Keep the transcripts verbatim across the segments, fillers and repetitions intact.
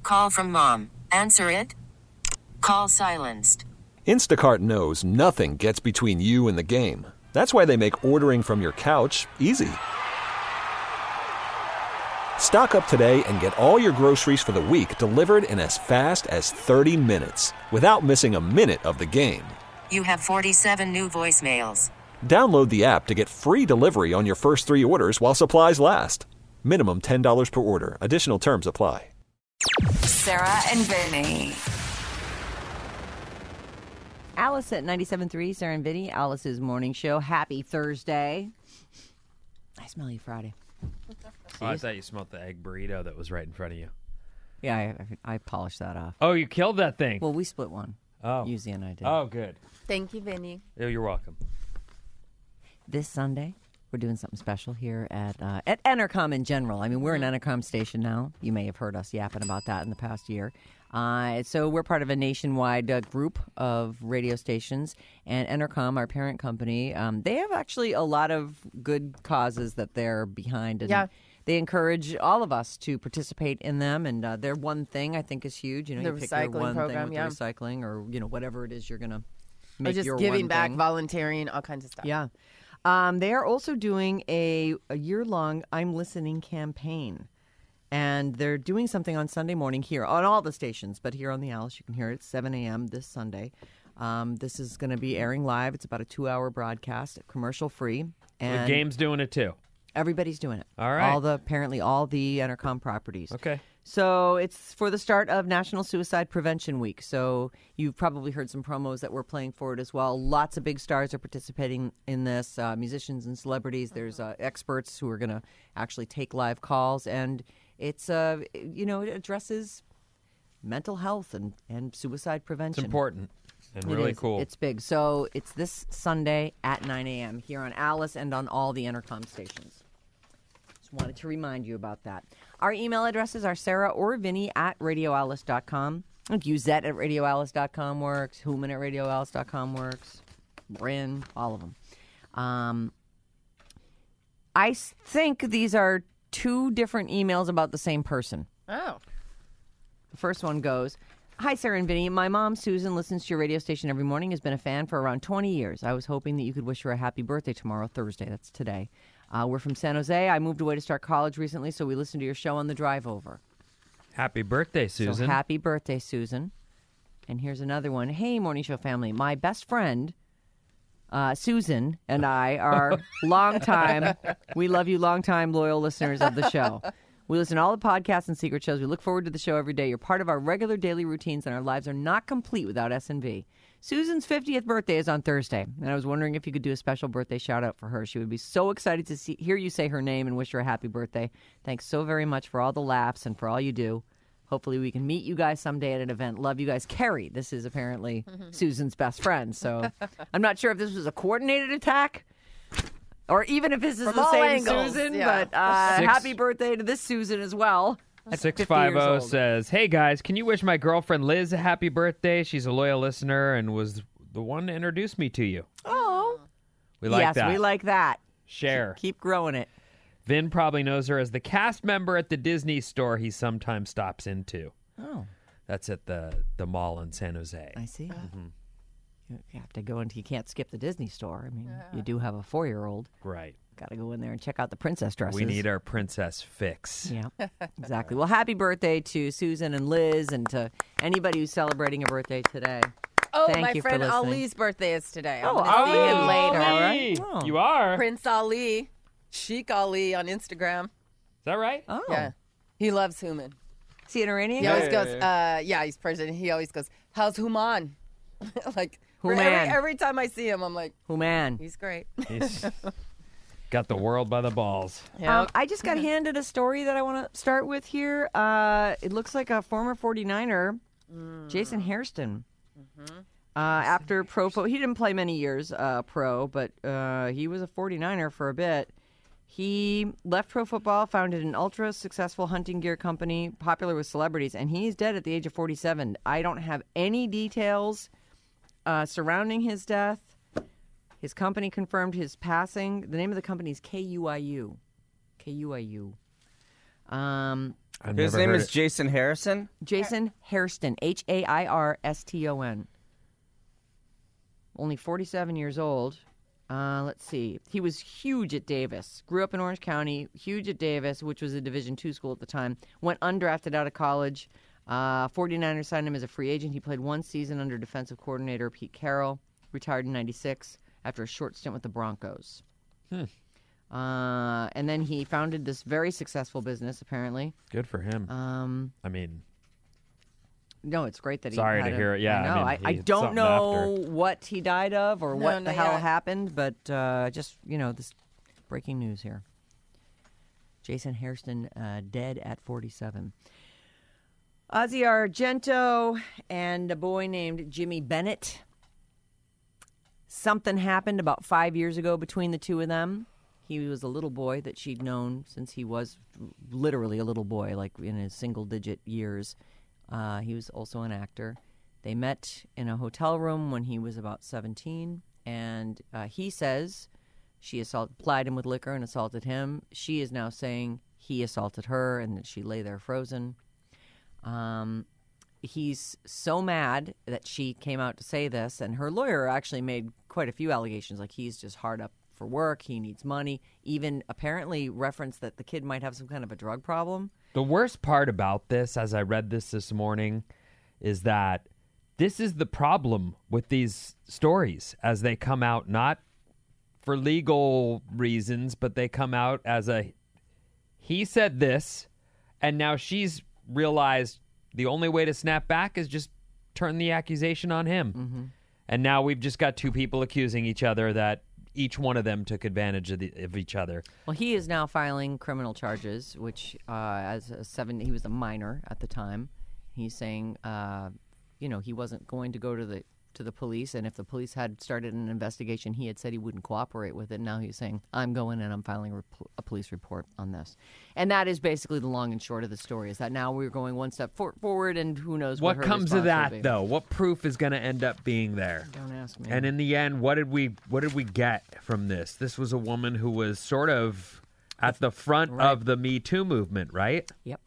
Call from mom. Answer it. Call silenced. Instacart knows nothing gets between you and the game. That's why they make ordering from your couch easy. Stock up today and get all your groceries for the week delivered in as fast as thirty minutes without missing a minute of the game. You have forty-seven new voicemails. Download the app to get free delivery on your first three orders while supplies last. Minimum ten dollars per order. Additional terms apply. Sarah and Vinny. Alice at ninety-seven point three, Sarah and Vinny, Alice's morning show. Happy Thursday. I smell you Friday. Oh, I thought you smelled the egg burrito that was right in front of you. Yeah, I, I polished that off. Oh, you killed that thing. Well, we split one. Oh. Yuzi and I did. Oh, good. Thank you, Vinny. Oh, you're welcome. This Sunday, we're doing something special here at uh, at Entercom in general. I mean, we're an Entercom station now. You may have heard us yapping about that in the past year. Uh, so we're part of a nationwide uh, group of radio stations, and Entercom, our parent company, um, they have actually a lot of good causes that they're behind. And yeah. They encourage all of us to participate in them, and uh, their one thing I think is huge. You know, The you pick your recycling one program, thing with yeah. the recycling, or you know, whatever it is you're going to make Or just your giving one back, thing. volunteering, all kinds of stuff. Yeah. Um, they are also doing a, a year-long I'm Listening campaign. And they're doing something on Sunday morning here on all the stations, but here on the Alice, you can hear it at seven a.m. this Sunday. Um, this is going to be airing live. It's about a two-hour broadcast, commercial-free. And The game's doing it, too. everybody's doing it. All right. All the apparently all the Entercom properties. Okay. So it's for the start of National Suicide Prevention Week. So you've probably heard some promos that we're playing for it as well. Lots of big stars are participating in this, uh, musicians and celebrities. There's uh, experts who are going to actually take live calls. And it's, uh, you know, it addresses mental health and, and suicide prevention. It's important and It really is. cool. It's big. So it's this Sunday at nine a.m. here on Alice and on all the Entercom stations. Just wanted to remind you about that. Our email addresses are Sarah or Vinny at radio alice dot com. And Uzette at radio alice dot com works. Human at radio alice dot com works. Bryn, all of them. Um, I s- think these are two different emails about the same person. Oh. The first one goes, Hi, Sarah and Vinny. My mom, Susan, listens to your radio station every morning, has been a fan for around twenty years. I was hoping that you could wish her a happy birthday tomorrow, Thursday. That's today. Uh, we're from San Jose. I moved away to start college recently, so we listened to your show on the drive over. Happy birthday, Susan. So happy birthday, Susan. And here's another one. Hey, Morning Show family. My best friend, uh, Susan, and I are long-time, we love you, long-time loyal listeners of the show. We listen to all the podcasts and secret shows. We look forward to the show every day. You're part of our regular daily routines, and our lives are not complete without S and V. Susan's fiftieth birthday is on Thursday, and I was wondering if you could do a special birthday shout-out for her. She would be so excited to see, hear you say her name and wish her a happy birthday. Thanks so very much for all the laughs and for all you do. Hopefully we can meet you guys someday at an event. Love you guys. Carrie, this is apparently Susan's best friend, so I'm not sure if this was a coordinated attack or even if this is From the all same angles, Susan, yeah. but uh, Six- happy birthday to this Susan as well. at six fifty five years zero old. says, Hey, guys, can you wish my girlfriend Liz a happy birthday? She's a loyal listener and was the one to introduce me to you. Oh. We like yes, that. we like that. Share. Keep growing it. Vin probably knows her as the cast member at the Disney store he sometimes stops into. Oh, That's at the, the mall in San Jose. I see. You have to go into, you can't skip the Disney store. I mean, you do have a four-year-old. Right. Got to go in there and check out the princess dresses. We need our princess fix. Yeah, exactly. Well, happy birthday to Susan and Liz and to anybody who's celebrating a birthday today. Oh, Thank my you for friend listening. Ali's birthday is today. I'm Oh, going to see him Ali. later. All right. Oh. You are? Prince Ali, Sheik Ali on Instagram. Is that right? Oh, Yeah. He loves Human. is he an Iranian? He guy? always goes, uh, yeah, he's president. He always goes, how's Human? like, for Human. every, every time I see him, I'm like, Who man? he's great. He's got the world by the balls. Um, I just got handed a story that I want to start with here. Uh, it looks like a former forty-niner, Jason Hairston. Uh, after pro, fo- he didn't play many years uh, pro, but uh, he was a forty-niner for a bit. He left pro football, founded an ultra successful hunting gear company, popular with celebrities, and he's dead at the age of forty-seven. I don't have any details uh, surrounding his death. His company confirmed his passing. The name of the company is K U I U. K U I U. Um, I've His never name heard is it. Jason Harrison. Jason Hairston, H A I R S T O N. Only forty-seven years old. Uh, let's see. He was huge at Davis. Grew up in Orange County, huge at Davis, which was a Division two school at the time. Went undrafted out of college. Uh, 49ers signed him as a free agent. He played one season under defensive coordinator Pete Carroll. Retired in ninety-six after a short stint with the Broncos. Hmm. Uh, and then he founded this very successful business, apparently. Good for him. Um, I mean, no, it's great that he Sorry had to a- hear it. Yeah, I I know. mean, I, he I had don't something know after. what he died of or No, what the not hell yet. happened, but uh, just, you know, this breaking news here. Jason Hairston uh, dead at forty-seven. Ozzy Argento and a boy named Jimmy Bennett. Something happened about five years ago between the two of them. He was a little boy that she'd known since he was literally a little boy, like in his single-digit years. Uh, he was also an actor. They met in a hotel room when he was about seventeen, and uh, he says she assault, plied him with liquor and assaulted him. She is now saying he assaulted her and that she lay there frozen. Um, he's so mad that she came out to say this, and her lawyer actually made quite a few allegations, like he's just hard up for work, he needs money, even apparently referenced that the kid might have some kind of a drug problem. The worst part about this, as I read this this morning, is that this is the problem with these stories as they come out, not for legal reasons, but they come out as a, he said this, and now she's realized the only way to snap back is just turn the accusation on him. Mm-hmm. And now we've just got two people accusing each other that each one of them took advantage of, the, of each other. Well, he is now filing criminal charges, which uh, as a seven, he was a minor at the time. He's saying, uh, you know, he wasn't going to go to the to the police, and if the police had started an investigation, he had said he wouldn't cooperate with it. Now he's saying, I'm going and I'm filing a, rep- a police report on this. And that is basically the long and short of the story, is that now we're going one step for- forward, and who knows what, What her comes of response will that, be. though? What proof is going to end up being there? Don't ask me. And in the end, what did we what did we get from this? This was a woman who was sort of at the front Right. of the Me Too movement, right? Yep.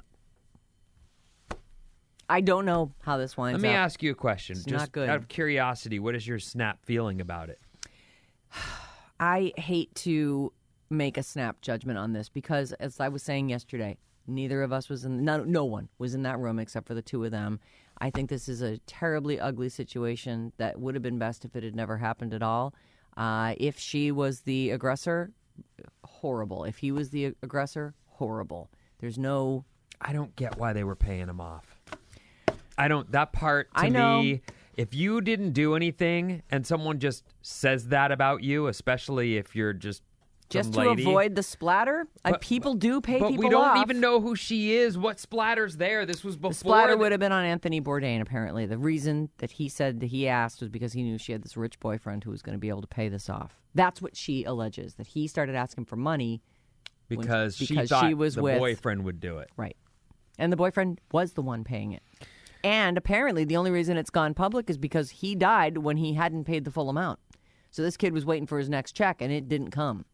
I don't know how this winds Let me up. ask you a question. It's Just not good. out of curiosity, what is your snap feeling about it? I hate to make a snap judgment on this because, as I was saying yesterday, neither of us was in, no, no one was in that room except for the two of them. I think this is a terribly ugly situation that would have been best if it had never happened at all. Uh, if she was the aggressor, horrible. If he was the aggressor, horrible. There's no... I don't get why they were paying him off. I don't, that part to I know. me, if you didn't do anything and someone just says that about you, especially if you're just Just some to lady, avoid the splatter? I, But- people do pay but people we don't off. even know who she is. What splatter's there? This was before. The splatter the- would have been on Anthony Bourdain, apparently. The reason that he said that he asked was because he knew she had this rich boyfriend who was going to be able to pay this off. That's what she alleges, that he started asking for money. when- because, she because thought she was the with- boyfriend would do it. Right. And the boyfriend was the one paying it. And apparently the only reason it's gone public is because he died when he hadn't paid the full amount. So this kid was waiting for his next check, and it didn't come.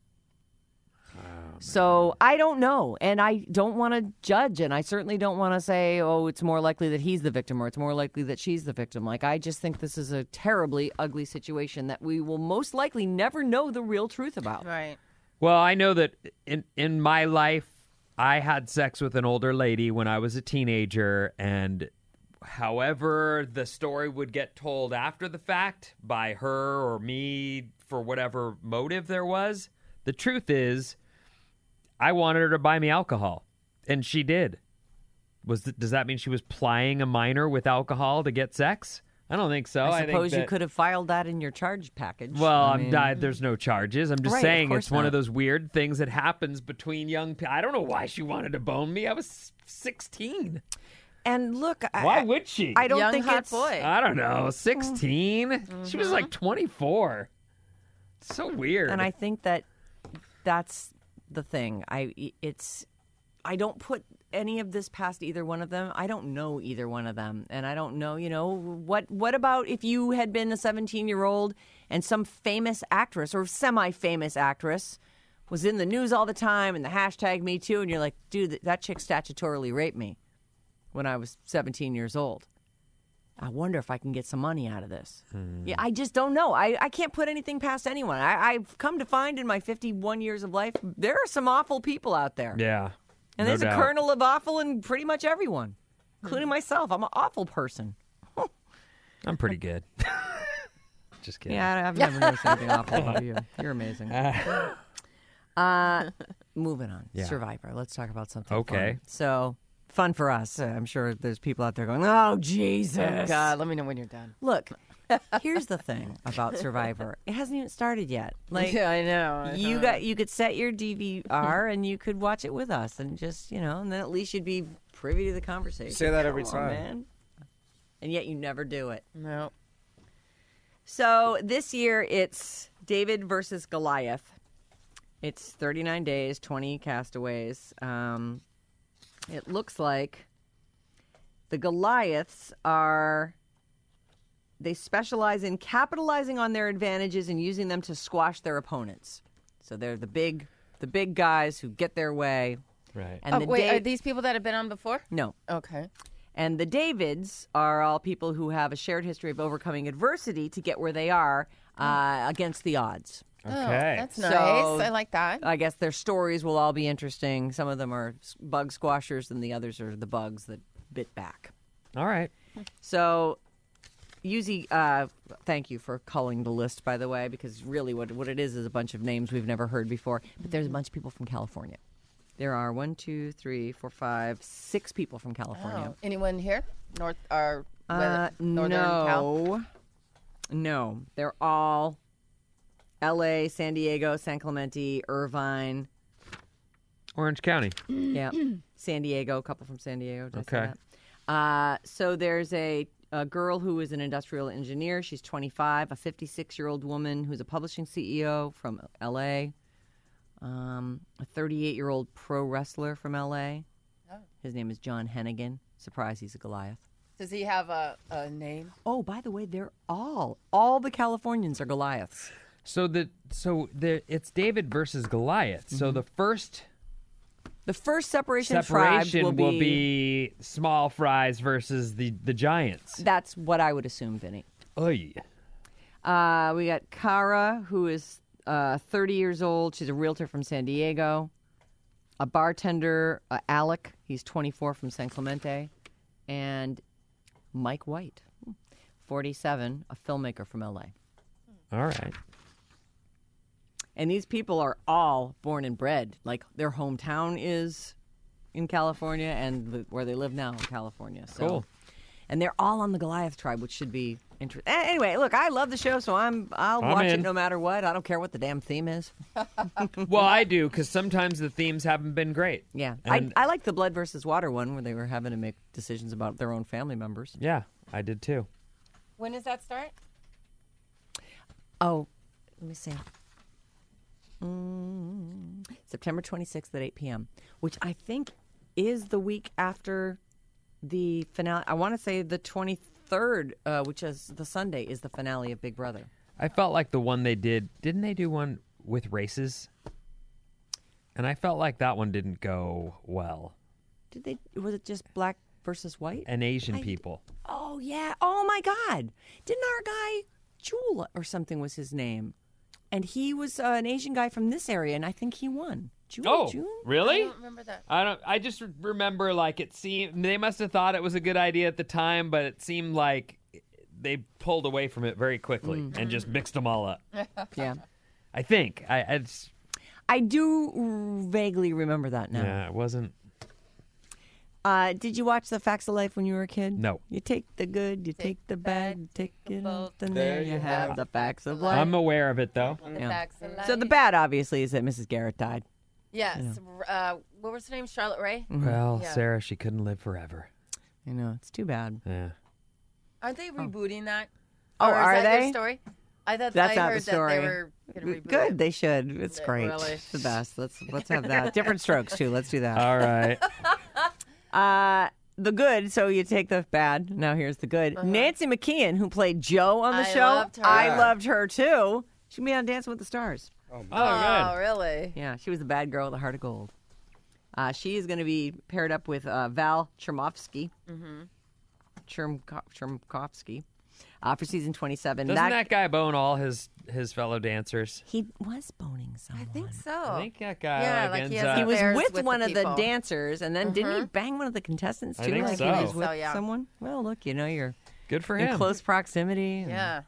So I don't know, and I don't want to judge, and I certainly don't want to say, oh, it's more likely that he's the victim or it's more likely that she's the victim. Like, I just think this is a terribly ugly situation that we will most likely never know the real truth about. Right. Well, I know that in in my life, I had sex with an older lady when I was a teenager, and however the story would get told after the fact by her or me for whatever motive there was, the truth is, I wanted her to buy me alcohol, and she did. Was th- does that mean she was plying a minor with alcohol to get sex? I don't think so. I think suppose you that- could have filed that in your charge package. Well, I I'm mean- not, there's no charges. I'm just Right, of saying course it's one not. of those weird things that happens between young people. I don't know why she wanted to bone me. I was sixteen. And look, Why I, would she? I don't Young think hot it's boy. I don't know. sixteen? She was like twenty-four. So weird. And I think that that's the thing. I it's I don't put any of this past either one of them. I don't know either one of them, and I don't know. You know what? What about if you had been a seventeen-year-old and some famous actress or semi-famous actress was in the news all the time and the hashtag Me Too, and you're like, dude, that chick statutorily raped me when I was seventeen years old. I wonder if I can get some money out of this. Hmm. Yeah, I just don't know. I, I can't put anything past anyone. I, I've come to find in my fifty-one years of life, there are some awful people out there. Yeah. And no there's doubt. a kernel of awful in pretty much everyone, including myself. I'm an awful person. I'm pretty good. Just kidding. Yeah, I've never noticed anything awful about you. You're amazing. Uh, moving on. Yeah. Survivor. Let's talk about something Okay. fun. So, fun for us. Uh, I'm sure there's people out there going, oh, Jesus. Oh, God, let me know when you're done. Look, here's the thing about Survivor. It hasn't even started yet. Like, Yeah, I know. I you know. got you could set your D V R and you could watch it with us and just, you know, and then at least you'd be privy to the conversation. Say that every Come time. on, man. And yet you never do it. No. So this year it's David versus Goliath. It's thirty-nine days, twenty castaways. Um, it looks like the Goliaths are, they specialize in capitalizing on their advantages and using them to squash their opponents. So they're the big, the big guys who get their way. Right. And Oh, the wait, Da- are these people that have been on before? no. Okay. And the Davids are all people who have a shared history of overcoming adversity to get where they are uh, against the odds. Oh, Okay. that's So- nice. I like that. I guess their stories will all be interesting. Some of them are s- bug squashers, and the others are the bugs that bit back. All right. So, Yuzi, uh, thank you for culling the list, by the way, because really what, what it is is a bunch of names we've never heard before. But there's a bunch of people from California. There are one, two, three, four, five, six people from California. Oh. Anyone here? North or Uh, whether- Northern Cal? no. No. They're all L A, San Diego, San Clemente, Irvine. Orange County. Yeah, San Diego, a couple from San Diego. Did I say Okay. that? Uh, so there's a, a girl who is an industrial engineer. She's twenty-five, a fifty-six-year-old woman who's a publishing C E O from L A, um, a thirty-eight-year-old pro wrestler from L A. Oh. His name is John Hennigan. Surprise, he's a Goliath. Does he have a, a name? Oh, by the way, they're all, all the Californians are Goliaths. So the so the it's David versus Goliath. Mm-hmm. So the first The first separation, of tribes separation will will be, be small fries versus the the giants. That's what I would assume, Vinny. Oy. Uh, we got Cara, who is uh, thirty years old. She's a realtor from San Diego. A bartender, uh, Alec. He's twenty-four from San Clemente. And Mike White, forty-seven, a filmmaker from L A. All right. And these people are all born and bred. Like, their hometown is in California and the, where they live now in California. So. Cool. And they're all on the Goliath tribe, which should be interesting. Anyway, look, I love the show, so I'm I'll I'm watch it in. no matter what. I don't care what the damn theme is. Well, I do because sometimes the themes haven't been great. Yeah, And- I I like the blood versus water one where they were having to make decisions about their own family members. Yeah, I did too. When does that start? Oh, let me see. Mm, September twenty-sixth at eight p.m., which I think is the week after the finale. I want to say the twenty-third, uh, which is the Sunday, is the finale of Big Brother. I felt like the one they did. Didn't they do one with races? And I felt like that one didn't go well. Did they? Was it just black versus white? And Asian I- people. Oh yeah! Oh my God! Didn't our guy Jewel or something was his name, and he was uh, an Asian guy from this area, and I think he won. Jewel, Oh, June? I really? don't remember that. I don't. I just remember like it seemed they must have thought it was a good idea at the time, but it seemed like they pulled away from it very quickly and just mixed them all up. Yeah, I think. I it's, I do vaguely remember that now. yeah, it wasn't. Uh, did you watch The Facts of Life when you were a kid? No. You take the good, you take, the bad, take it both. off, and there you have the facts of life. I'm aware of it though. The Yeah. facts of So the life. bad, obviously, is that Missus Garrett died. Yes. Uh, what was her name? Charlotte Ray? Well, Yeah. Sarah, she couldn't live forever. I know, it's too bad. Yeah. Aren't they rebooting that? Oh, Or is are that they? your story? I thought That's I not the heard story. that they were going to reboot Good, it. they should. It's Yeah, great. really. It's the best. Let's let's have that. Different strokes too. Let's do that. All right. Uh, the good. So you take the bad. Now here's the good. Nancy McKeon, who played Jo on the Uh-huh. I show. loved her. I loved her too. She be on Dancing with the Stars. Oh, Oh, good. really? Yeah, she was the bad girl with a heart of gold. Uh, she is going to be paired up with uh, Val Chermovsky. Mm-hmm. Chermko- Chermkovsky. Uh, for season twenty-seven. Doesn't that, guy bone all his his fellow dancers? He was boning someone. I think so. I think that guy Yeah, like, like ends he has up. a He was affairs with, with one the of the people. dancers, and then didn't he bang one of the contestants I too? think like so. he I was think with so, yeah. someone. Well, look, you know, you're Good for in him. close proximity. and, Yeah.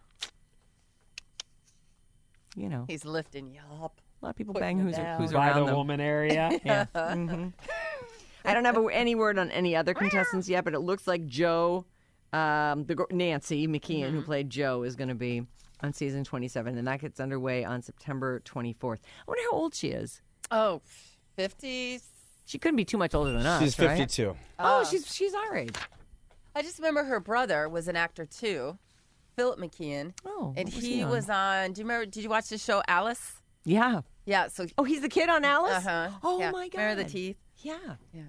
You know, He's lifting you up. a lot of people putting bang it who's, down. who's By around the them. woman area. Yeah. hmm I don't have a, any word on any other contestants yet, but it looks like Joe, um, the gr- Nancy McKeon, who played Joe, is going to be on season twenty-seven, and that gets underway on September twenty-fourth. I wonder how old she is. Oh, fifties. She couldn't be too much older than us. She's right? fifty-two. Oh, she's she's our age. I just remember her brother was an actor too, Philip McKeon. Oh, and what was he, he on? was on. Do you remember? Did you watch the show Alice? Yeah. Yeah. So. Oh, he's the kid on Alice. Uh huh. Oh yeah. my God. Remember the teeth? Yeah. Yeah.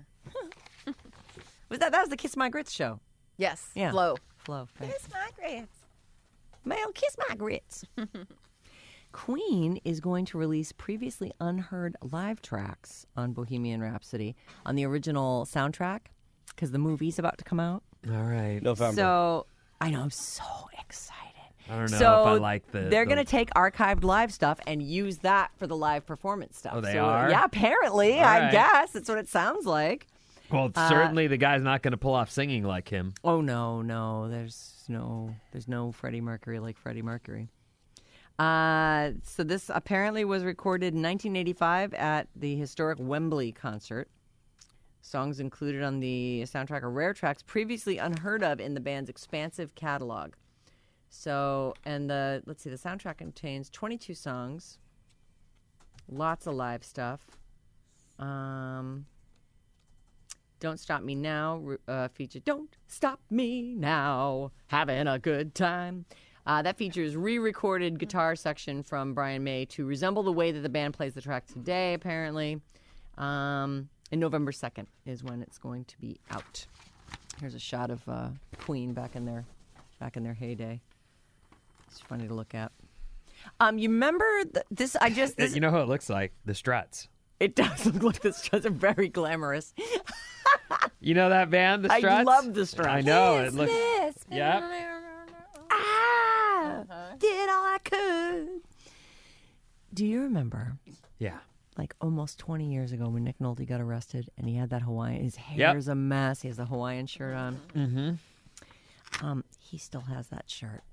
Was that that was the Kiss My Grits show? Yes. Yeah. Flo. Flo. Thanks. Kiss my grits. Male Kiss My Grits. Queen is going to release previously unheard live tracks on Bohemian Rhapsody on the original soundtrack because the movie's about to come out. All right. November. So I know I'm so excited. I don't know so if I like the. they're the- going to take archived live stuff and use that for the live performance stuff. Oh, they So, are? Yeah, apparently. All I right. guess that's what it sounds like. Well, uh, certainly the guy's not going to pull off singing like him. Oh no, no, there's no, there's no Freddie Mercury like Freddie Mercury. Uh, so this apparently was recorded in nineteen eighty-five at the historic Wembley concert. Songs included on the soundtrack are rare tracks previously unheard of in the band's expansive catalog. So, and the let's see, the soundtrack contains twenty-two songs, lots of live stuff. Um. Don't Stop Me Now uh, featured Don't Stop Me Now, having a good time. Uh, that features re-recorded guitar section from Brian May to resemble the way that the band plays the track today, apparently. Um, and November second is when it's going to be out. Here's a shot of uh, Queen back in their back in their heyday. It's funny to look at. Um, you remember th- this? I just this, You know who it looks like? The Struts. it does look like this. It's very glamorous. You know that band, The I Struts? love The Struts. I know. It looks. Yes. Yep. I did all I could. Do you remember, Yeah. like almost twenty years ago, when Nick Nolte got arrested and he had that Hawaiian, his Yep. hair's a mess. He has a Hawaiian shirt on. Mm-hmm. Um, he still has that shirt.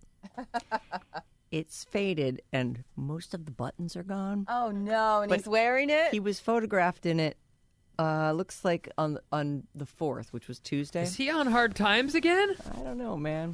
It's faded and most of the buttons are gone. Oh no! And But he's wearing it. He was photographed in it. Uh, looks like on on the fourth, which was Tuesday. Is he on Hard Times again? I don't know, man.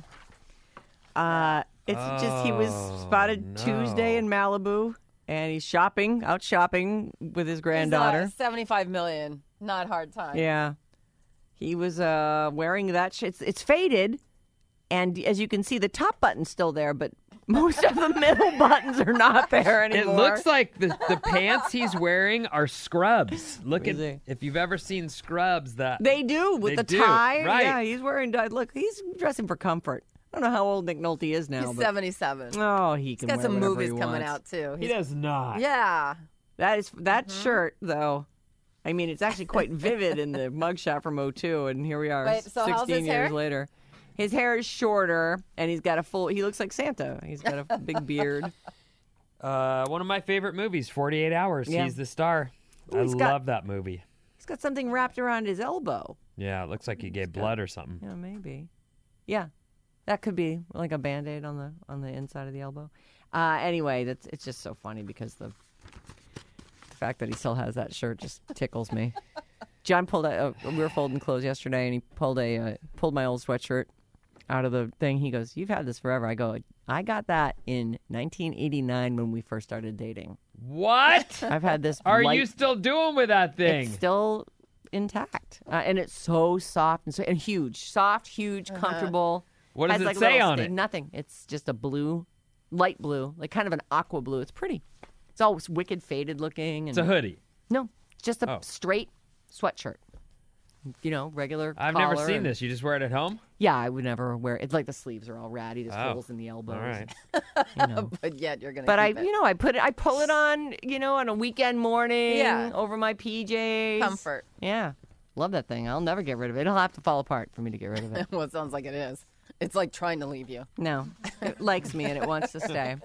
Uh, it's just he was spotted no. Tuesday in Malibu, and he's shopping, out shopping with his He's, uh, granddaughter. Seventy-five million. Not hard time. Yeah, he was uh, wearing that. Sh- it's it's faded, and as you can see, the top button's still there, but most of the middle buttons are not there It anymore. looks like the, the pants he's wearing are scrubs. Look Is at he? if you've ever seen Scrubs. That They do with They the do, tie. right. Yeah, he's wearing. Look, he's dressing for comfort. I don't know how old Nick Nolte is now, He's but seventy-seven. oh, he He's can got wear some whatever movies he coming wants. out too. he He's- does not. Yeah. That is that Mm-hmm. shirt though. I mean, it's actually quite vivid in the mugshot from oh two, and here we are, Wait, so how's sixteen his years hair? later. His hair is shorter, and he's got a full. He looks like Santa. He's got a big beard. Uh, one of my favorite movies, forty-eight hours. Yeah. He's the star. Ooh, I he's got- love that movie. He's got something wrapped around his elbow. Yeah, it looks like he gave blood or something. Yeah, maybe. Yeah, that could be like a Band-Aid on the on the inside of the elbow. Uh, anyway, that's it's just so funny because the the fact that he still has that shirt just tickles me. John pulled a, uh, we were folding clothes yesterday, and he pulled a uh, pulled my old sweatshirt out of the thing. He goes, "You've had this forever." I go, "I got that in nineteen eighty-nine when we first started dating. What I've had this." are light- you still doing with that thing? It's still intact, uh, and it's so soft and so and huge, soft, huge, comfortable. What does Has, it like, say little on sta- it? Nothing. It's just a blue, light blue, like kind of an aqua blue. It's pretty. It's all wicked faded looking. And It's a hoodie. no, it's just a Oh. straight sweatshirt. you know, regular I've collar never seen and- this. You just wear it at home? Yeah, I would never wear it. It's like the sleeves are all ratty. There's Oh. holes in the elbows. All right. You know. But yet you're gonna. But I, keep it. you know, I put it, I pull it on, you know, on a weekend morning, Yeah. over my P Js. Comfort. Yeah, love that thing. I'll never get rid of it. It'll have to fall apart for me to get rid of it. Well, it sounds like it is. It's like trying to leave you. No, it likes me and it wants to stay.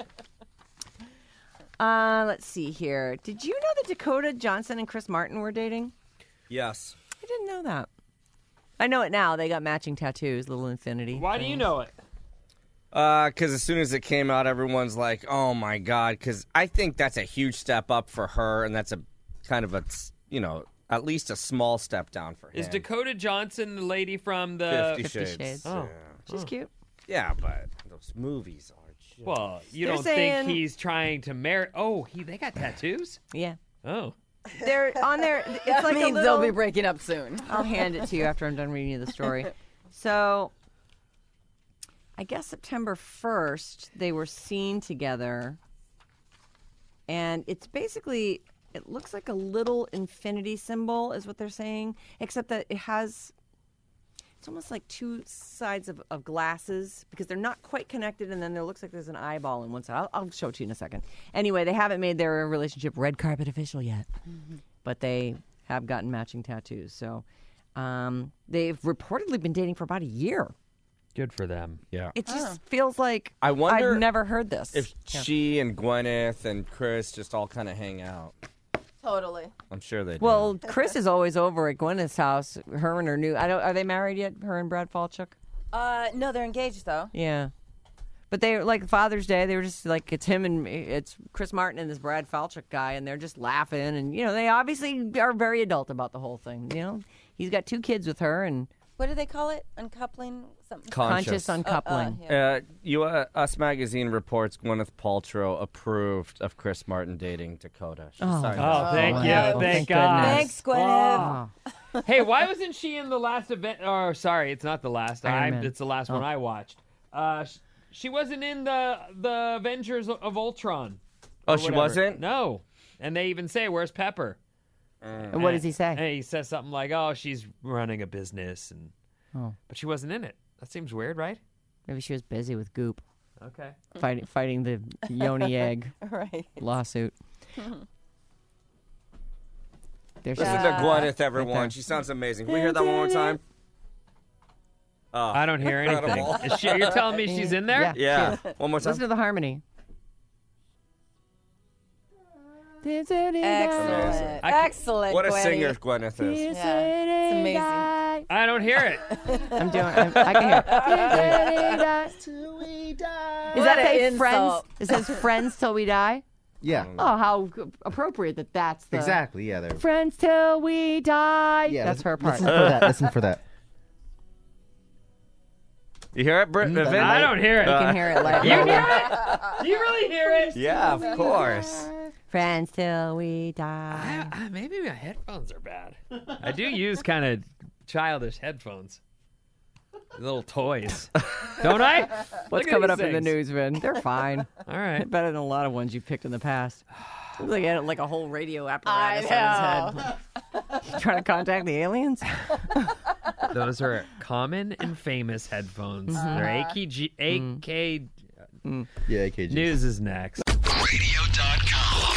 Uh, let's see here. Did you know that Dakota Johnson and Chris Martin were dating? Yes. I didn't know that. I know it now. They got matching tattoos, little infinity. Why do you know it? Because as soon as it came out, everyone's like, oh, my God. Because I think that's a huge step up for her, and that's a kind of a, you know, at least a small step down for him. Is Dakota Johnson the lady from the... Fifty Fifty Shades. Shades. Oh. Yeah. She's cute. Yeah, but those movies are just... Well, you They're don't saying- think he's trying to marry... Oh, he they got tattoos? Yeah. Oh. They're on there. It's That like a means little... they'll be breaking up soon. I'll hand it to you after I'm done reading you the story. So, I guess September first, they were seen together. And it's basically, it looks like a little infinity symbol, is what they're saying, except that it has, it's almost like two sides of, of glasses because they're not quite connected. And then there looks like there's an eyeball in one side. I'll, I'll show it to you in a second. Anyway, they haven't made their relationship red carpet official yet, mm-hmm. but they have gotten matching tattoos. So um, they've reportedly been dating for about a year. Good for them. Yeah. It just feels like I wonder I've never heard this. If Yeah. she and Gwyneth and Chris just all kind of hang out. Totally. I'm sure they do. Well, Chris is always over at Gwyneth's house. Her and her new. I don't. Are they married yet? Her and Brad Falchuk. Uh, no, they're engaged though. Yeah, but they like Father's Day. They were just like it's him and it's Chris Martin and this Brad Falchuk guy, and they're just laughing. And you know, they obviously are very adult about the whole thing. You know, he's got two kids with her, and What do they call it? Uncoupling something. Conscious. conscious uncoupling. Uh, uh, yeah. Uh, U S Us Magazine reports Gwyneth Paltrow approved of Chris Martin dating Dakota. She Oh. signed Oh, it. thank wow. you. Oh, Thank thank God. goodness. Thanks, Gwyneth. Oh. Hey, why wasn't she in the last event? Or sorry, it's not the last. Iron I, Man. it's the last one I watched. Uh, sh- she wasn't in the the Avengers of Ultron. Oh, or she whatever. wasn't? No. And they even say, "Where's Pepper?" And what does he say? And he says something like, "Oh, she's running a business," and Oh. but she wasn't in it. That seems weird, right? Maybe she was busy with Goop, Okay. fighting fighting the Yoni egg Right. lawsuit. There she Listen is. to Gwyneth, there. everyone. She sounds amazing. Can we hear that one more time? Oh. I don't hear anything. Incredible. Is she, you're telling me she's in there? Yeah. Yeah. One more time. Listen to the harmony. Excellent. Amazing. I can- Excellent. What a Gwenny. singer Gwyneth is. Yeah, it's amazing. I don't hear it. I'm doing. I'm, I can hear. Is What that an say friends? insult. It says friends till we die. Yeah, Oh, how appropriate that that's the exactly. Yeah, they're friends till we die. yeah. That's listen- her part. Listen for that. Listen for that. You hear it, Brit? that Vin? I don't hear it. You can hear it like You hear it? Do you really hear it? Yeah, of course. friends till we die. Uh, maybe my headphones are bad. I do use kind of childish headphones. Little toys. Don't I? What's Look at coming these up in the things. news, Vin? They're fine. All right. Better than a lot of ones you've picked in the past. Looks like you had like a whole radio I apparatus on his head. Trying to contact the aliens? Those are common and famous headphones. They're A K G. A K Yeah, A K G. News is next. radio dot com.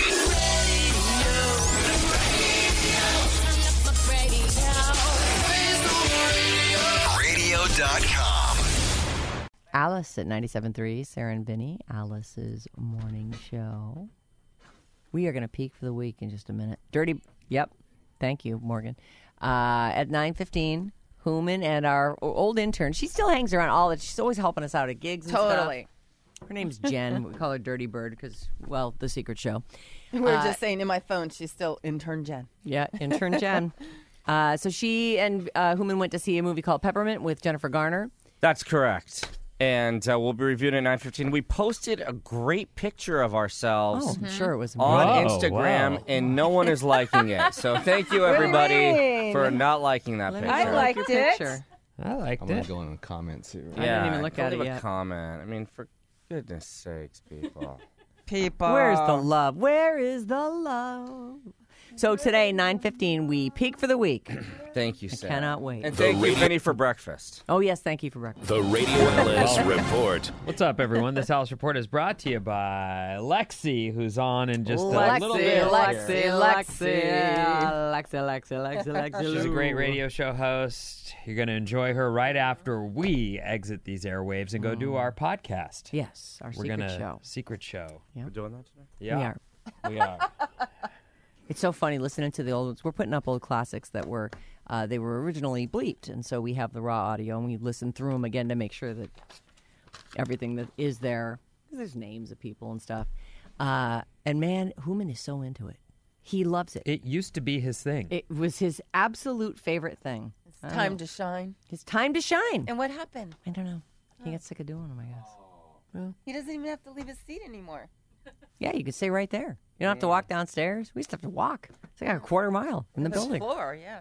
radio dot com. Alice at ninety-seven point three, Sarah and Vinny, Alice's morning show. We are going to peak for the week in just a minute. Dirty, yep. Thank you, Morgan. Uh, at nine fifteen, Hooman and our old intern. She still hangs around all that. She's always helping us out at gigs and Totally. stuff. Her name's Jen. We call her Dirty Bird because, well, the secret show. We were Uh, just saying in my phone, she's still intern Jen. Yeah, intern Jen. Uh, so she and uh, Hooman went to see a movie called Peppermint with Jennifer Garner. That's correct. And uh, we'll be reviewing it at nine fifteen. We posted a great picture of ourselves Oh, I'm sure it was on amazing. Whoa, Instagram, wow. and no one is liking it. So thank you, everybody, mean? for not liking that picture. I liked Your it. picture. I liked I'm gonna it. go in the comments here. I didn't even look go at it leave yet. a comment. I mean, for goodness sakes, people. People. Where's the love? Where is the love? So today, nine fifteen, we peak for the week. Thank you, Sarah. Cannot wait. And thank you, Vinny, for breakfast. Oh, yes, thank you for breakfast. The Radio Alice Report. What's up, everyone? This Alice Report is brought to you by Lexi, who's on in just a Lexi, little bit. Lexi, here. Lexi, Lexi, Lexi, Lexi, Lexi. She's a great radio show host. You're going to enjoy her right after we exit these airwaves and go do our podcast. Yes, our We're secret gonna, show. Secret show. Yeah. We're doing that today? Yeah. We are. We are. It's so funny listening to the old ones. We're putting up old classics that were, uh, they were originally bleeped, and so we have the raw audio, and we listen through them again to make sure that everything that is there, 'cause there's names of people and stuff. Uh, and man, Hooman is so into it. He loves it. It used to be his thing. It was his absolute favorite thing. It's time to shine. It's time to shine. And what happened? I don't know. He gets sick of doing them, I guess. He doesn't even have to leave his seat anymore. Yeah, you could stay right there. You don't have to walk downstairs. We used to have to walk. It's like a quarter mile in the The building. floor, yeah.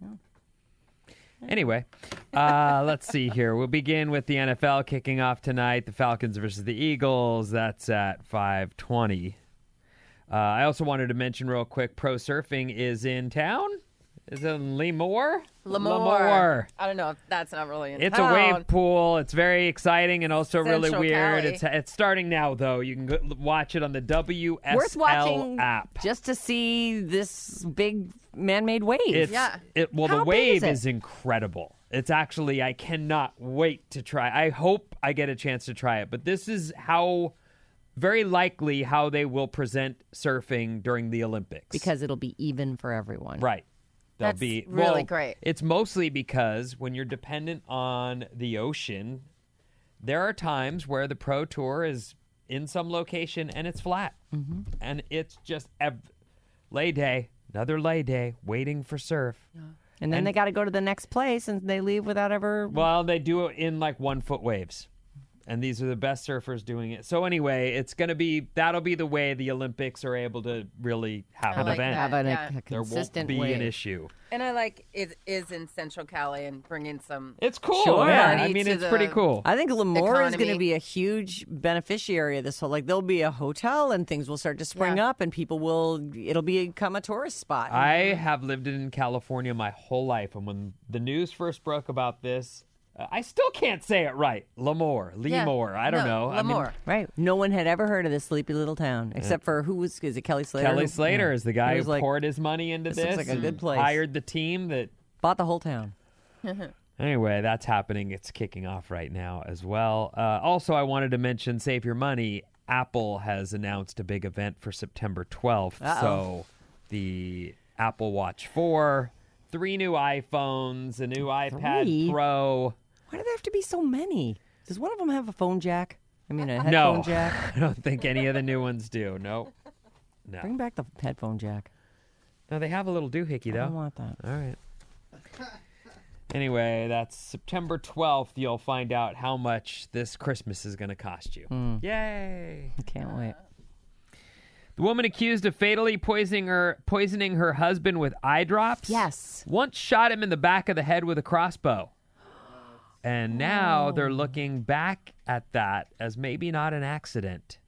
Anyway, uh, let's see here. We'll begin with the N F L kicking off tonight. The Falcons versus the Eagles. That's at five twenty. Uh, I also wanted to mention real quick, pro surfing is in town. Is it in Lemoore? Lemoore. Lemoore. I don't know if that's not really in It's town. a wave pool. It's very exciting and also really Central weird. Cali. It's it's starting now, though. You can go, watch it on the W S L Worth watching app. just to see this big man-made wave. It's, Yeah. It, well, How the big wave is it? is incredible. It's actually, I cannot wait to try. I hope I get a chance to try it. But this is how, very likely, how they will present surfing during the Olympics. because it'll be even for everyone. Right. They'll That's be really well, great. It's mostly because when you're dependent on the ocean, there are times where the pro tour is in some location and it's flat, mm-hmm. and it's just ev- lay day, another lay day, waiting for surf. And then And- they got to go to the next place, and they leave without ever. Well, they do it in like one foot waves. And these are the best surfers doing it. So anyway, it's going to be, that'll be the way the Olympics are able to really have I an like event. that. have an, Yeah. a There won't consistent be wave. an issue. And I like it is in Central Cali and bringing some. It's cool. Sure. Yeah. I Party mean, to it's pretty the- cool. I think Lemoore is going to Economy. be a huge beneficiary of this whole. Like, there'll be a hotel, and things will start to spring Yeah. up, and people will. It'll become a tourist spot. I have lived in California my whole life, and when the news first broke about this, uh, I still can't say it right. Lemoore, Yeah. Lemoore. I don't No, know. I mean, Lemoore. Right. No one had ever heard of this sleepy little town, except for who was? Is it Kelly Slater? Kelly who- Slater yeah. is the guy He who was like, poured his money into "This this. looks like a good and place." Hired the team that. Bought the whole town. Anyway, that's happening. It's kicking off right now as well. Uh, also, I wanted to mention Save Your Money. Apple has announced a big event for September twelfth. Uh-oh. So the Apple Watch four, three new iPhones, a new iPad Three? Pro. Why do there have to be so many? Does one of them have a phone jack? I mean, a headphone No, jack. I don't think any of the new ones do. No, no. Bring back the headphone jack. No, they have a little doohickey I though. don't want that. All right. Anyway, that's September twelfth. You'll find out how much this Christmas is going to cost you. Yay! I can't wait. The woman accused of fatally poisoning her poisoning her husband with eye drops. Yes. Once shot him in the back of the head with a crossbow. And now they're looking back at that as maybe not an accident.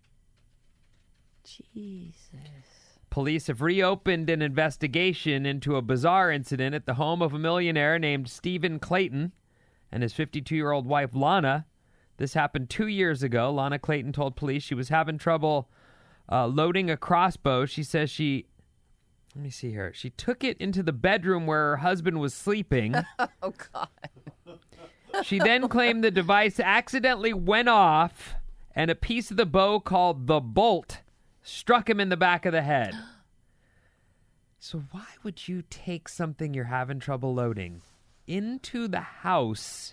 Jesus. Police have reopened an investigation into a bizarre incident at the home of a millionaire named Stephen Clayton and his fifty-two-year-old wife, Lana. This happened two years ago. Lana Clayton told police she was having trouble uh, loading a crossbow. She says she, let me see here, she took it into the bedroom where her husband was sleeping. Oh, God. She then claimed the device accidentally went off and a piece of the bow called the bolt struck him in the back of the head. So why would you take something you're having trouble loading into the house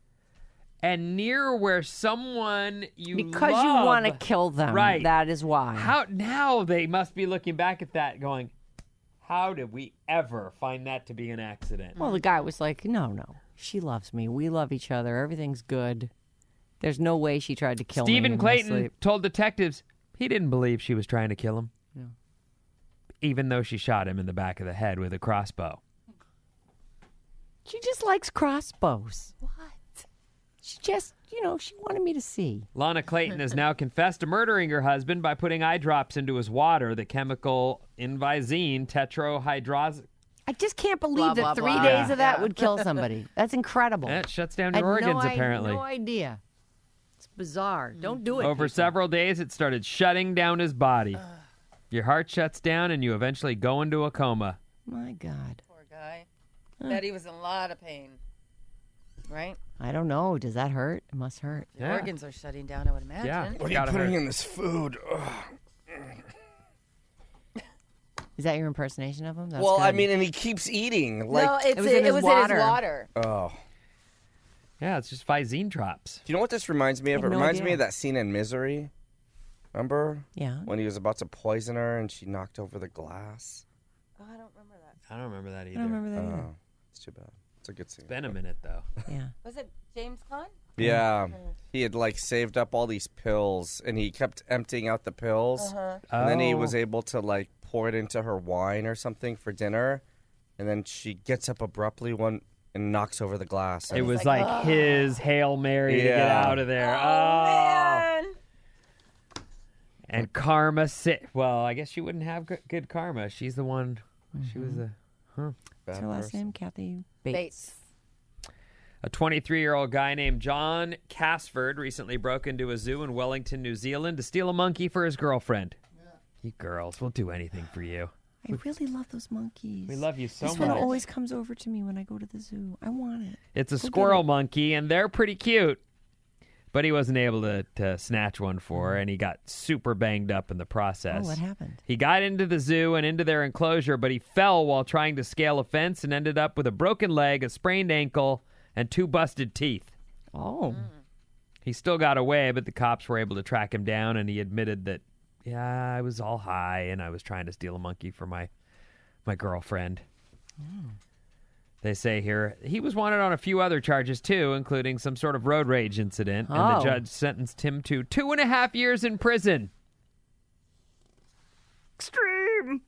and near where someone you Because love, you want to kill them. Right. That is why. How now they must be looking back at that going, how did we ever find that to be an accident? Well, the guy was like, no, no. She loves me. We love each other. Everything's good. There's no way she tried to kill me. Stephen in my Clayton sleep. told detectives he didn't believe she was trying to kill him. Yeah. Even though she shot him in the back of the head with a crossbow. She just likes crossbows. What? She just, you know, she wanted me to see. Lana Clayton has now confessed to murdering her husband by putting eye drops into his water, the chemical Invizine tetrahydroz. I just can't believe Blah, that blah, three blah. days Yeah. of that would kill somebody. That's incredible. That shuts down I your had organs, no, apparently. I had no idea. It's bizarre. Don't do it. Over people. several days, it started shutting down his body. Your heart shuts down, and you eventually go into a coma. My God. Poor guy. Bet he was in a lot of pain. Right? I don't know. Does that hurt? It must hurt. The Yeah. organs are shutting down, I would imagine. Yeah. What are you Gotta putting hurt. in this food? Ugh. Is that your impersonation of him? That's Well, I good. mean, and he keeps eating. Like, no, it's, It was it, in his was in water. his water. oh. Yeah, it's just Visine drops. Do you know what this reminds me of? I have It no reminds me idea. of that scene in Misery. Remember? Yeah. When he was about to poison her and she knocked over the glass. Oh, I don't remember that. I don't remember that I either. don't remember that either. Oh, it's too bad. It's a good scene. It's been a minute, though. Yeah. Was it James Caan? Yeah. He had like saved up all these pills and he kept emptying out the pills. Uh-huh. And then he Oh. was able to like pour it into her wine or something for dinner. And then she gets up abruptly one and knocks over the glass. It And was like, like, his Hail Mary to get Yeah. out of there. Oh, man. And karma sit. Well, I guess she wouldn't have good, good karma. She's the one. She was a bad What's her last person. name? Kathy Bates. Bates. a twenty-three-year-old guy named John Casford recently broke into a zoo in Wellington, New Zealand, to steal a monkey for his girlfriend. You girls will do anything for you. I really love those monkeys. We love you so this much. one always comes over to me when I go to the zoo. I want it. It's a Go get squirrel it. monkey, and they're pretty cute. But he wasn't able to, to snatch one for her, and he got super banged up in the process. Oh, what happened? He got into the zoo and into their enclosure, but he fell while trying to scale a fence and ended up with a broken leg, a sprained ankle, and two busted teeth. Oh. He still got away, but the cops were able to track him down, and he admitted that, yeah, I was all high, and I was trying to steal a monkey for my, my girlfriend. They say here he was wanted on a few other charges, too, including some sort of road rage incident, and the Oh. judge sentenced him to two and a half years in prison. Extreme.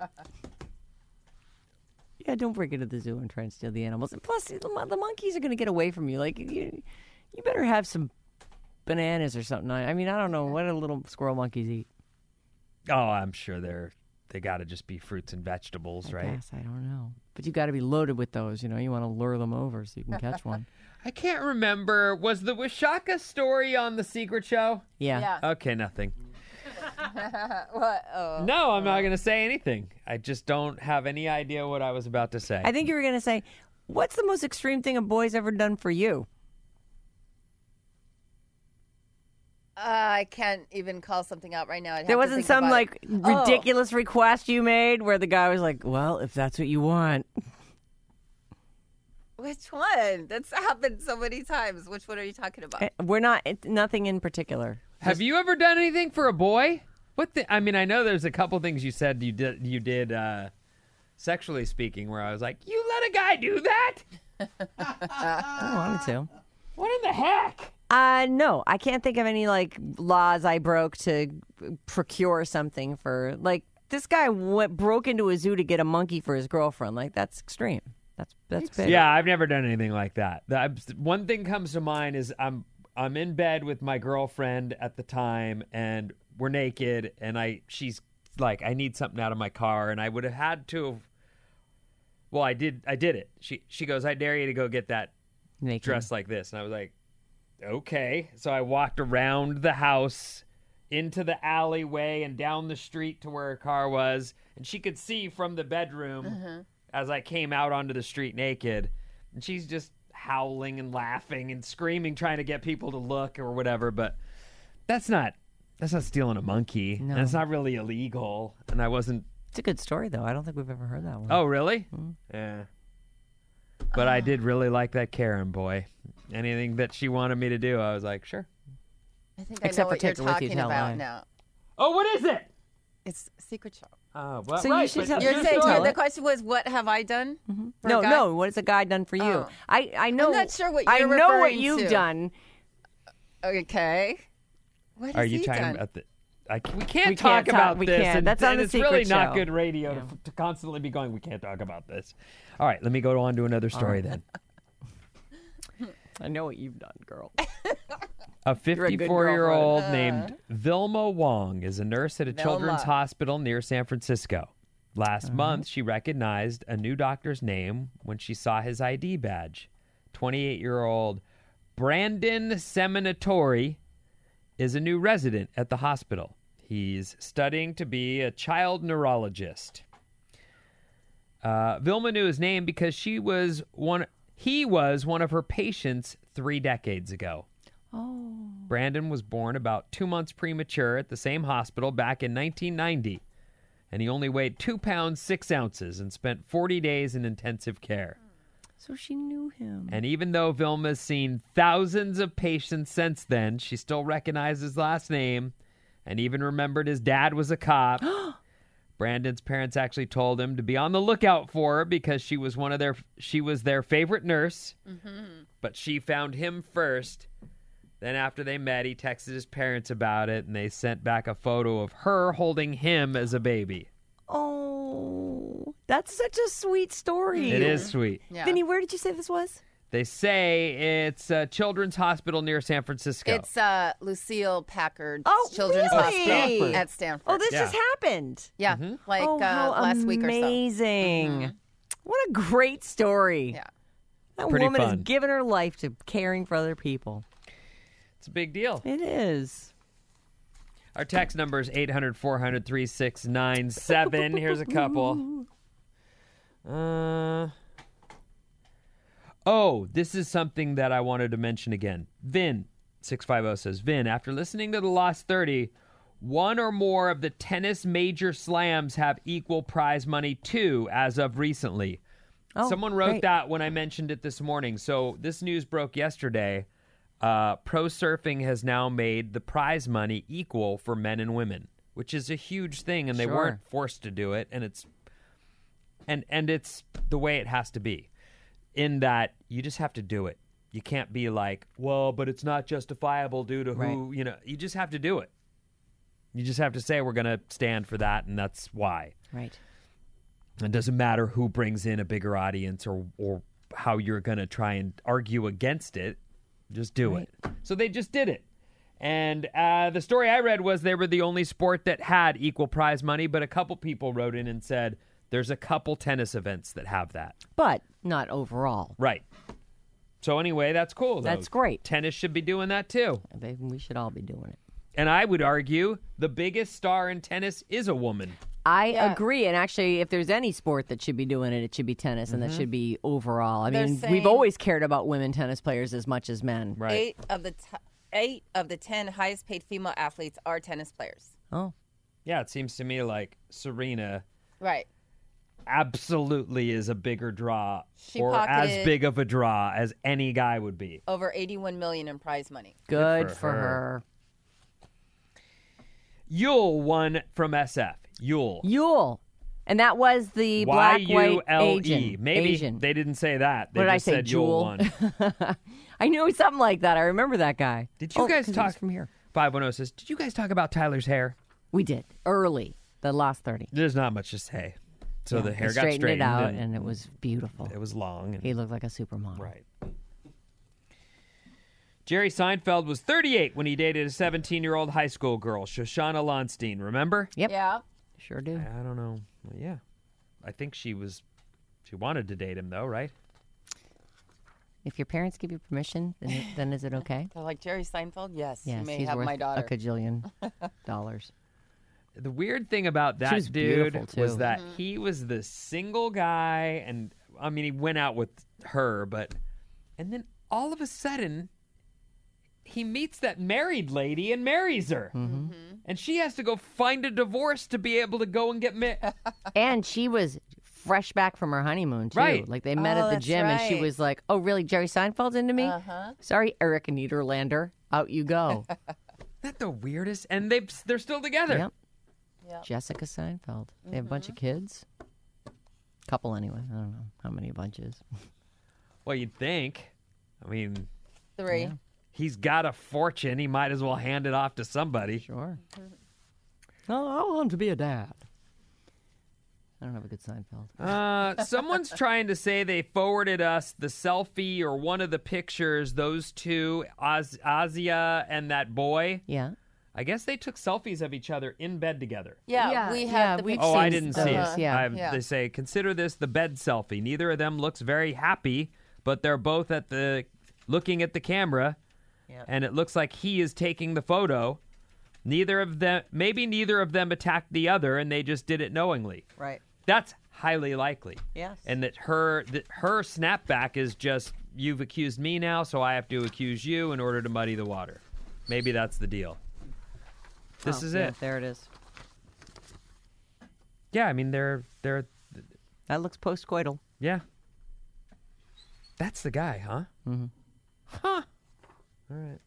Yeah, don't break into the zoo and try and steal the animals. And plus, the, mon- the monkeys are going to get away from you. Like, you, you better have some bananas or something. I, I mean, I don't know. What do little squirrel monkeys eat? Oh, I'm sure they're they got to just be fruits and vegetables, I right? guess, I don't know. But you got to be loaded with those. You know, you want to lure them over so you can catch one. I can't remember. Was the Wishaka story on The Secret Show? Yeah. Yeah. Okay, nothing. What? Oh. No, I'm not going to say anything. I just don't have any idea what I was about to say. I think you were going to say, what's the most extreme thing a boy's ever done for you? Uh, I can't even call something out right now. I'd have There to wasn't think some about like it. Oh. ridiculous request you made where the guy was like, well, if that's what you want. Which one? That's happened so many times. Which one are you talking about? Eh, We're not, it, nothing in particular. Have you ever done anything for a boy? What the, I mean, I know there's a couple things you said you did you did uh, sexually speaking where I was like, you let a guy do that? I wanted to. What in the heck? Uh, no, I can't think of any like laws I broke to procure something for like this guy went, broke into a zoo to get a monkey for his girlfriend. Like that's extreme. That's that's big. Yeah, I've never done anything like that. That one thing comes to mind is I'm I'm in bed with my girlfriend at the time, and we're naked, and I she's like, I need something out of my car, and I would have had to have. Well, I did. I did it. She she goes, I dare you to go get that Naked. dress like this, and I was like, okay. So I walked around the house, into the alleyway, and down the street to where her car was, and she could see from the bedroom as I came out onto the street naked, and she's just howling and laughing and screaming, trying to get people to look or whatever. But that's not that's not stealing a monkey. No. And it's not really illegal. And I wasn't. It's a good story though. I don't think we've ever heard that one. Oh, really? Yeah. But I did really like that Karen boy. Anything that she wanted me to do, I was like, sure. I think Except I know for what you're take it with you talking to about L A. now. Oh, what is it? It's a secret show. Oh, well, So you right. should but tell- You're you saying tell the it. question was, what have I done? for a No, guy? no. What has a guy done for you? Oh. I, I know. I'm not sure what I you're know what referring you've to. done. Okay. What Are has you he talking done? about the? I, we can't We talk can't talk- about we this. can't. And, That's on and the it's really secret not show. good radio to, to constantly be going, we can't talk about this. All right, let me go on to another story then. I know what you've done, girl. A a good fifty-four-year-old girlfriend. named Vilma Wong is a nurse at a Vilma. children's hospital near San Francisco. Last month, she recognized a new doctor's name when she saw his I D badge. twenty-eight-year-old Brandon Seminatori is a new resident at the hospital. He's studying to be a child neurologist. Uh, Vilma knew his name because she was one. He was one of her patients three decades ago. Oh. Brandon was born about two months premature at the same hospital back in nineteen ninety, and he only weighed two pounds six ounces and spent forty days in intensive care. So she knew him. And even though Vilma's seen thousands of patients since then, she still recognized his last name and even remembered his dad was a cop. Brandon's parents actually told him to be on the lookout for her because she was one of their she was their favorite nurse. Mm-hmm. But she found him first. Then after they met, he texted his parents about it, and they sent back a photo of her holding him as a baby. Oh, that's such a sweet story. It is sweet. Yeah. Vinny, where did you say this was? They say it's a children's hospital near San Francisco. It's uh, Lucille Packard's Oh, Children's really? Hospital Stanford. at Stanford. Oh, this Yeah. just happened. yeah, like oh, uh, how last week or so. amazing. What a great story. Yeah. That Pretty woman fun. has given her life to caring for other people. It's a big deal. It is. Our text number is eight hundred, four hundred, thirty-six ninety-seven. Here's a couple. Uh, oh, this is something that I wanted to mention again. Vin, six five zero says, Vin, after listening to the Lost thirty, one or more of the tennis major slams have equal prize money too, as of recently. Oh, Someone wrote great. that when I mentioned it this morning. So this news broke yesterday. Uh, pro surfing has now made the prize money equal for men and women, which is a huge thing, and they Sure. weren't forced to do it, and it's and and it's the way it has to be. In that you just have to do it. You can't be like, well, but it's not justifiable due to who, you know. You just have to do it. You just have to say we're going to stand for that, and that's why. Right. It doesn't matter who brings in a bigger audience or or how you're going to try and argue against it. Just do Right. it. So they just did it. And uh, the story I read was they were the only sport that had equal prize money, but a couple people wrote in and said there's a couple tennis events that have that. But not overall. Right. So anyway, that's cool, though. That's great. Tennis should be doing that, too. Maybe we should all be doing it. And I would argue the biggest star in tennis is a woman. I Yeah. agree. And actually, if there's any sport that should be doing it, it should be tennis, and that should be overall. I They're mean, saying- we've always cared about women tennis players as much as men. Right. Eight of the t- eight of the ten highest paid female athletes are tennis players. Oh, Yeah, it seems to me like Serena Right. absolutely is a bigger draw She or as pocketed- big of a draw as any guy would be. Over eighty-one million in prize money. good for for, her. her. Yule won from S F. Yule. Yule. And that was the Y black, U white, L E. Asian. Maybe Asian. they didn't say that. They What did I just say, said Yule Jewel? won. I knew something like that. I remember that guy. Did you Oh, guys 'cause he talk was from here? five one zero says, did you guys talk about Tyler's hair? We did early, the last thirty. There's not much to say. So Yeah, the they hair got straightened straightened it out, and and it was beautiful. it was long. And, He looked like a supermodel. right. Jerry Seinfeld was thirty-eight when he dated a seventeen-year-old high school girl, Shoshana Lonstein. Remember? Yep. Yeah. Sure do. I don't know. Well, yeah. I think she was, she wanted to date him though, right? If your parents give you permission, then, it, then is it okay? They're like Jerry Seinfeld. Yes, Yes, you may he's have worth my daughter. a cajillion dollars. The weird thing about that was dude beautiful, was too. that he was the single guy, and I mean, he went out with her, but, and then all of a sudden, he meets that married lady and marries her. Mm-hmm. And she has to go find a divorce to be able to go and get married. And she was fresh back from her honeymoon, too. Right. Like, they met Oh, at the that's gym, and she right. was like, oh, really? Jerry Seinfeld's into me? Uh-huh. Sorry, Eric Niederlander. Out you go. Isn't that the weirdest? And they they're still together. Yep. Yep. Jessica Seinfeld. They have a bunch of kids. Couple, anyway. I don't know how many bunches. Well, you'd think. I mean, Three. Yeah. he's got a fortune. He might as well hand it off to somebody. Sure. Oh, I want to be a dad. I don't have a good Seinfeld. Uh, someone's trying to say they forwarded us the selfie or one of the pictures, those two, Oz- Azia and that boy. Yeah. I guess they took selfies of each other in bed together. Yeah, Yeah, we yeah, have the we've pictures. Oh, I seen didn't those, see it. yeah. I- Yeah. They say, consider this the bed selfie. Neither of them looks very happy, but they're both at the looking at the camera, Yeah. and it looks like he is taking the photo. Neither of them, maybe neither of them attacked the other, and they just did it knowingly. Right. That's highly likely. Yes. And that her that her snapback is just, you've accused me now, so I have to accuse you in order to muddy the water. Maybe that's the deal. This Oh, is yeah, it. There it is. Yeah, I mean they're they're That looks post-coital. yeah. That's the guy, huh? Mm-hmm. Huh. All right.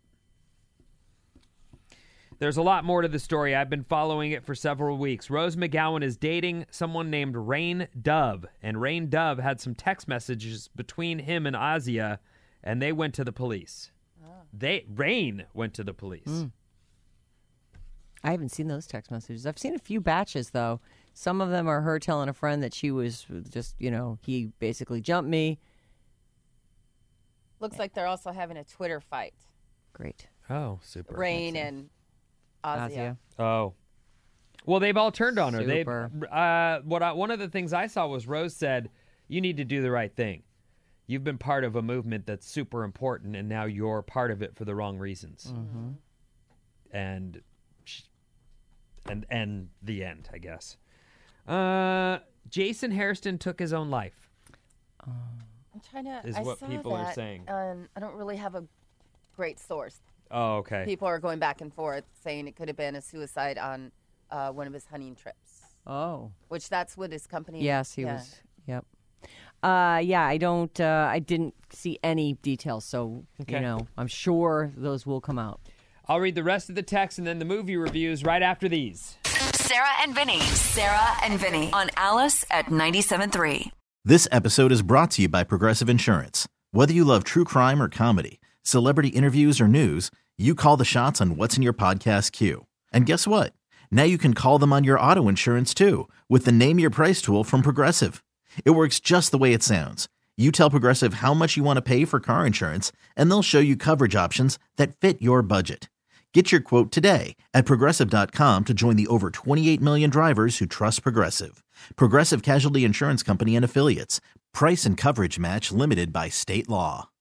There's a lot more to the story. I've been following it for several weeks. Rose McGowan is dating someone named Rain Dove, and Rain Dove had some text messages between him and Azia, and they went to the police. They Rain went to the police. Mm. I haven't seen those text messages. I've seen a few batches, though. Some of them are her telling a friend that she was just, you know, he basically jumped me. Looks like they're also having a Twitter fight. Great. Oh, super. Rain and Azia. Azia. Oh. Well, they've all turned on her. They Super. uh what I, one of the things I saw was Rose said, "You need to do the right thing. You've been part of a movement that's super important, and now you're part of it for the wrong reasons." Mm-hmm. And sh- and and the end, I guess. Uh, Jason Hairston took his own life. I'm trying to. Is I what saw people are that, saying. Um, I don't really have a great source. Oh, okay. People are going back and forth saying it could have been a suicide on uh, one of his hunting trips. Oh. Which that's what his company. Yes, he yeah. was. Yep. Uh, yeah, I don't, uh, I didn't see any details, so, Okay. you know, I'm sure those will come out. I'll read the rest of the text and then the movie reviews right after these. Sarah and Vinny. Sarah and Vinny on Alice at ninety-seven point three. This episode is brought to you by Progressive Insurance. Whether you love true crime or comedy, celebrity interviews or news, you call the shots on what's in your podcast queue. And guess what? Now you can call them on your auto insurance too with the Name Your Price tool from Progressive. It works just the way it sounds. You tell Progressive how much you want to pay for car insurance, and they'll show you coverage options that fit your budget. Get your quote today at Progressive dot com to join the over twenty-eight million drivers who trust Progressive. Progressive Casualty Insurance Company and Affiliates. Price and coverage match limited by state law.